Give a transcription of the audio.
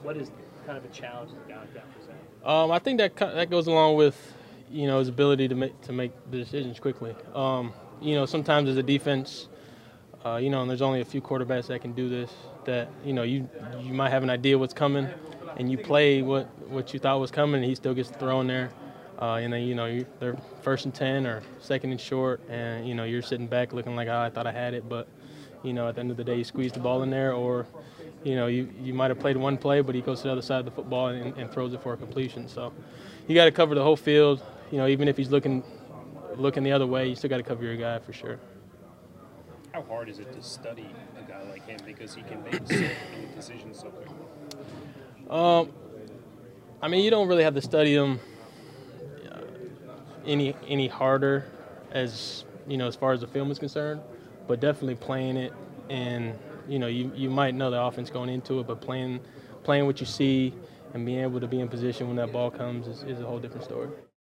What is kind of a challenge that a guy like that present? I think that goes along with, his ability to make the decisions quickly. Sometimes as a defense, and there's only a few quarterbacks that can do this. That you might have an idea what's coming, and you play what you thought was coming, and he still gets thrown there. And then they're 1st and 10 or 2nd and short, and you're sitting back looking like, oh, I thought I had it, but at the end of the day, you squeeze the ball in there, or you might have played one play, but he goes to the other side of the football and throws it for a completion. So you got to cover the whole field. Even if he's looking the other way, you still got to cover your guy for sure. How hard is it to study a guy like him because he can make so many decisions so quickly? You don't really have to study him any harder as far as the film is concerned, but definitely playing it, and you might know the offense going into it, but playing what you see and being able to be in position when that ball comes is a whole different story.